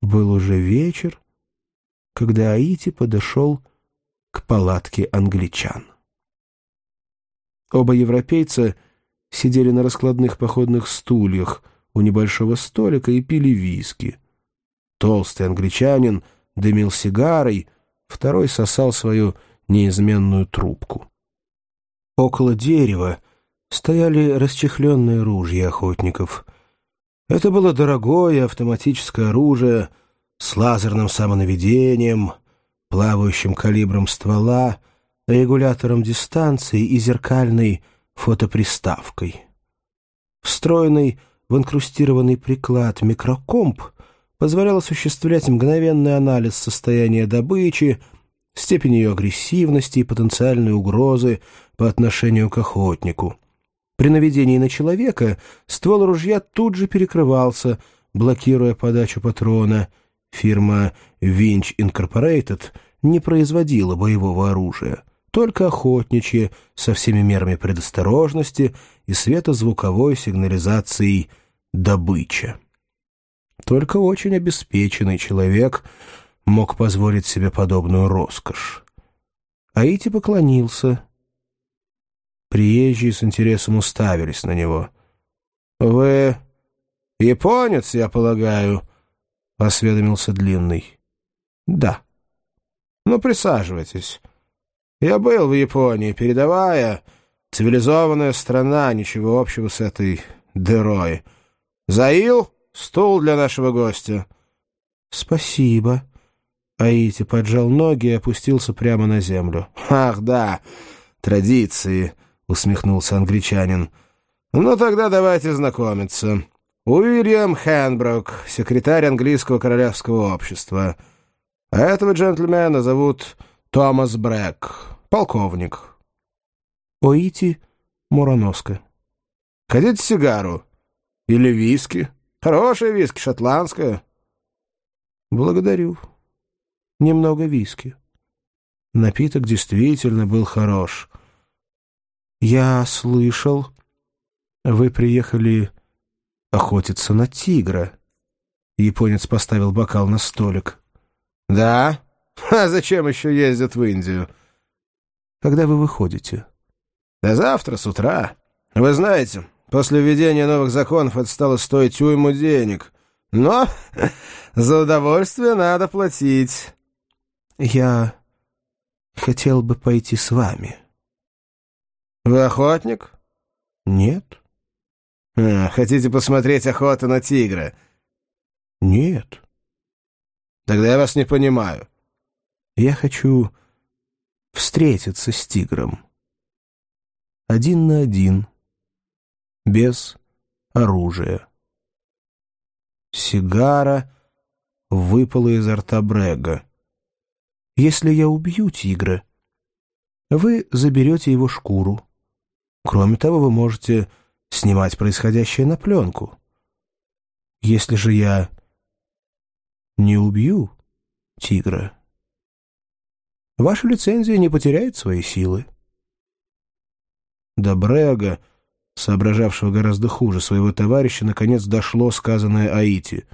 Был уже вечер, когда Аити подошел к палатке англичан. Оба европейца сидели на раскладных походных стульях у небольшого столика и пили виски. Толстый англичанин дымил сигарой, второй сосал свою неизменную трубку. Около дерева стояли расчехленные ружья охотников. Это было дорогое автоматическое оружие с лазерным самонаведением, плавающим калибром ствола, регулятором дистанции и зеркальной фотоприставкой. Встроенный в инкрустированный приклад микрокомп позволял осуществлять мгновенный анализ состояния добычи, степень ее агрессивности и потенциальной угрозы по отношению к охотнику. При наведении на человека ствол ружья тут же перекрывался, блокируя подачу патрона. Фирма Winch Incorporated не производила боевого оружия, только охотничье со всеми мерами предосторожности и светозвуковой сигнализацией «добыча». Только очень обеспеченный человек мог позволить себе подобную роскошь. Аити поклонился. Приезжие с интересом уставились на него. «Вы японец, я полагаю?» — осведомился Длинный. «Да». «Ну, присаживайтесь. Я был в Японии, передовая, цивилизованная страна, ничего общего с этой дырой. Заил, стул для нашего гостя». «Спасибо». Аити поджал ноги и опустился прямо на землю. «Ах, да, традиции», — усмехнулся англичанин. «Ну, тогда давайте знакомиться. Уильям Хенбрук, секретарь английского королевского общества. А этого джентльмена зовут Томас Брэк, полковник». Оити Мураноска. «Хотите сигару? Или виски? Хорошая виски, шотландская». «Благодарю. Немного виски». Напиток действительно был хорош. «Я слышал, вы приехали охотиться на тигра». Японец поставил бокал на столик. «Да? А зачем еще ездят в Индию?» «Когда вы выходите?» «Да завтра с утра. Вы знаете, после введения новых законов это стало стоить уйму денег. Но за удовольствие надо платить». «Я хотел бы пойти с вами». «Вы охотник?» «Нет». Хотите посмотреть охоту на тигра?» «Нет». «Тогда я вас не понимаю». «Я хочу встретиться с тигром. 1 на 1, без оружия». Сигара выпала изо рта Брэга. «Если я убью тигра, вы заберете его шкуру. Кроме того, вы можете снимать происходящее на пленку. Если же я не убью тигра, ваша лицензия не потеряет свои силы». До Брэга, соображавшего гораздо хуже своего товарища, наконец дошло сказанное Аити.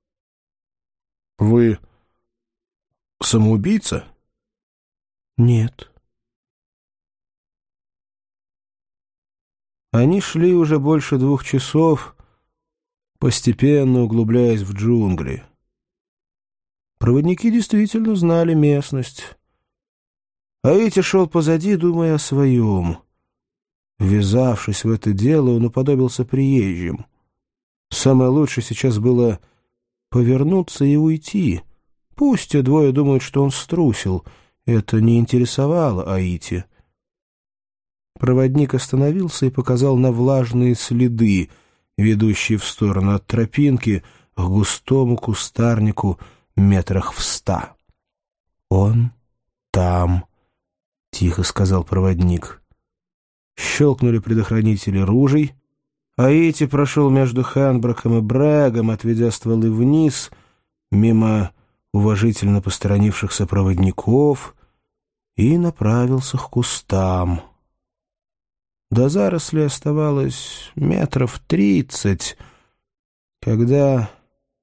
«Вы самоубийца?» «Нет». Они шли уже больше 2 часов, постепенно углубляясь в джунгли. Проводники действительно знали местность. Аити шел позади, думая о своем. Ввязавшись в это дело, он уподобился приезжим. Самое лучшее сейчас было повернуться и уйти. Пусть те двое думают, что он струсил. Это не интересовало Аити. Проводник остановился и показал на влажные следы, ведущие в сторону от тропинки к густому кустарнику метрах в 100. «Он там», — тихо сказал проводник. Щелкнули предохранители ружей. Аити прошел между Хенбруком и Брэгом, отведя стволы вниз, мимо уважительно посторонившихся проводников, и направился к кустам. До зарослей оставалось 30 метров, когда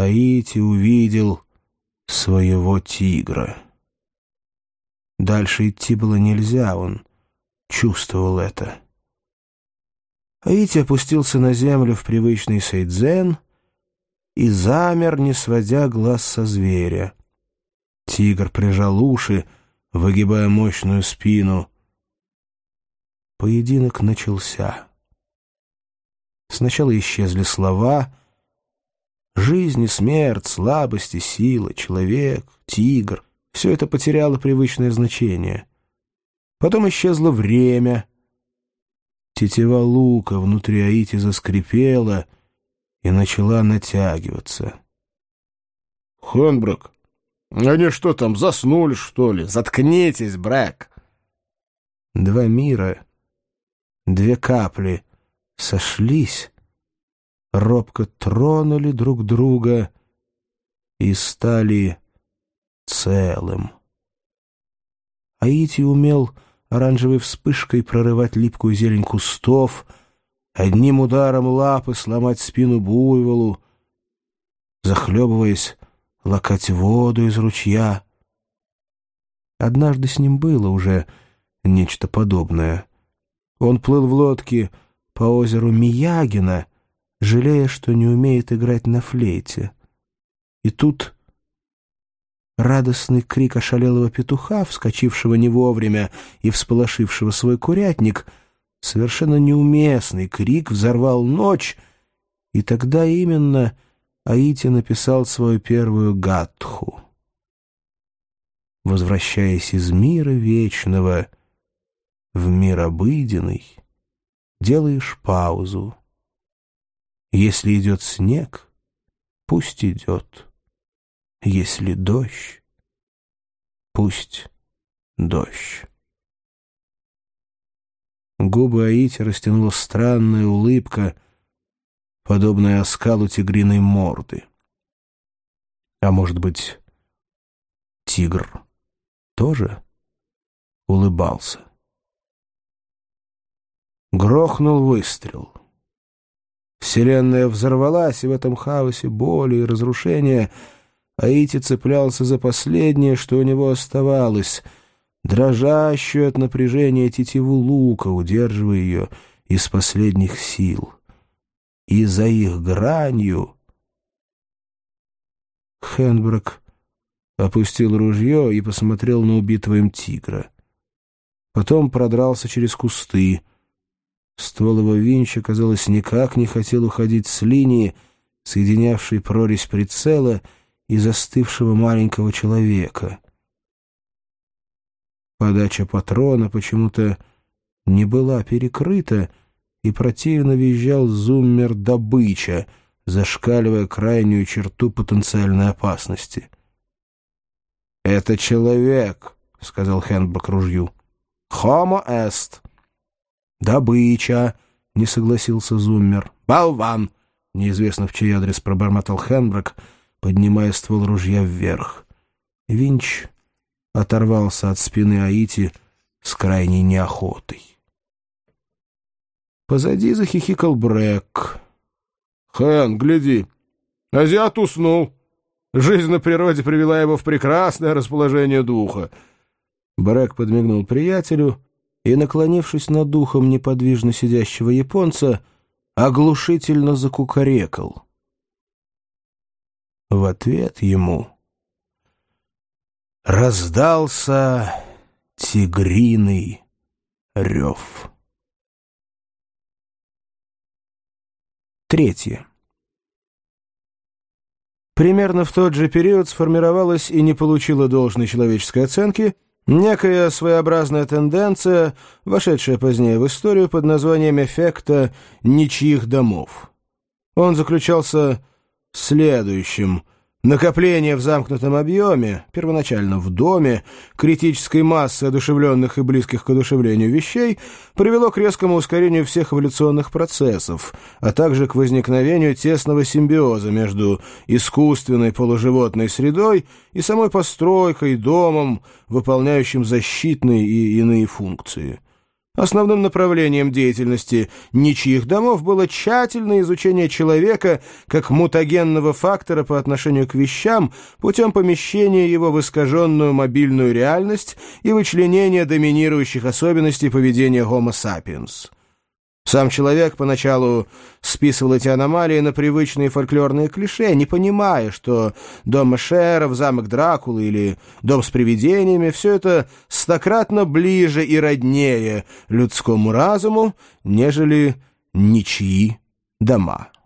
Аити увидел своего тигра. Дальше идти было нельзя, он чувствовал это. Аити опустился на землю в привычный сейдзен и замер, не сводя глаз со зверя. Тигр прижал уши, выгибая мощную спину. Поединок начался. Сначала исчезли слова. Жизнь и смерть, слабость и сила, человек, тигр — все это потеряло привычное значение. Потом исчезло время. Тетива лука внутри Аити заскрипела и начала натягиваться. «Хенброк, они что там, заснули, что ли? Заткнитесь, Брэк!» Два мира, две капли сошлись, робко тронули друг друга и стали целым. Аити умел оранжевой вспышкой прорывать липкую зелень кустов, одним ударом лапы сломать спину буйволу, захлебываясь, лакать воду из ручья. Однажды с ним было уже нечто подобное. Он плыл в лодке по озеру Миягина, жалея, что не умеет играть на флейте. И тут радостный крик ошалелого петуха, вскочившего не вовремя и всполошившего свой курятник, совершенно неуместный крик взорвал ночь, и тогда именно Аити написал свою первую гатху. Возвращаясь из мира вечного в мир обыденный, делаешь паузу. Если идет снег, пусть идет. Если дождь, пусть дождь. Губы Аити растянула странная улыбка, подобная оскалу тигриной морды. А может быть, тигр тоже улыбался? Грохнул выстрел. Вселенная взорвалась, и в этом хаосе боли и разрушения Аити цеплялся за последнее, что у него оставалось, дрожащую от напряжения тетиву лука, удерживая ее из последних сил. И за их гранью Хенброк опустил ружье и посмотрел на убитого им тигра. Потом продрался через кусты. Ствол его винча, казалось, никак не хотел уходить с линии, соединявшей прорезь прицела и застывшего маленького человека. Подача патрона почему-то не была перекрыта, и противно визжал зуммер добыча, зашкаливая крайнюю черту потенциальной опасности. «Это человек», — сказал Хенброк ружью. «Homo est». «Добыча», — не согласился зуммер. «Болван», — неизвестно в чей адрес пробормотал Хенброк, поднимая ствол ружья вверх. Винч оторвался от спины Аити с крайней неохотой. Позади захихикал Брэк. «Хэн, гляди, азиат уснул. Жизнь на природе привела его в прекрасное расположение духа». Брэк подмигнул приятелю и, наклонившись над ухом неподвижно сидящего японца, оглушительно закукарекал. В ответ ему раздался тигриный рев. 3. Примерно в тот же период сформировалась и не получила должной человеческой оценки некая своеобразная тенденция, вошедшая позднее в историю под названием эффекта ничьих домов. Он заключался в следующем. Накопление в замкнутом объеме, первоначально в доме, критической массы одушевленных и близких к одушевлению вещей привело к резкому ускорению всех эволюционных процессов, а также к возникновению тесного симбиоза между искусственной полуживотной средой и самой постройкой, домом, выполняющим защитные и иные функции. Основным направлением деятельности ничьих домов было тщательное изучение человека как мутагенного фактора по отношению к вещам путем помещения его в искаженную мобильную реальность и вычленения доминирующих особенностей поведения Homo sapiens. Сам человек поначалу списывал эти аномалии на привычные фольклорные клише, не понимая, что дом Эшеров, замок Дракулы или дом с привидениями — все это стократно ближе и роднее людскому разуму, нежели ничьи дома.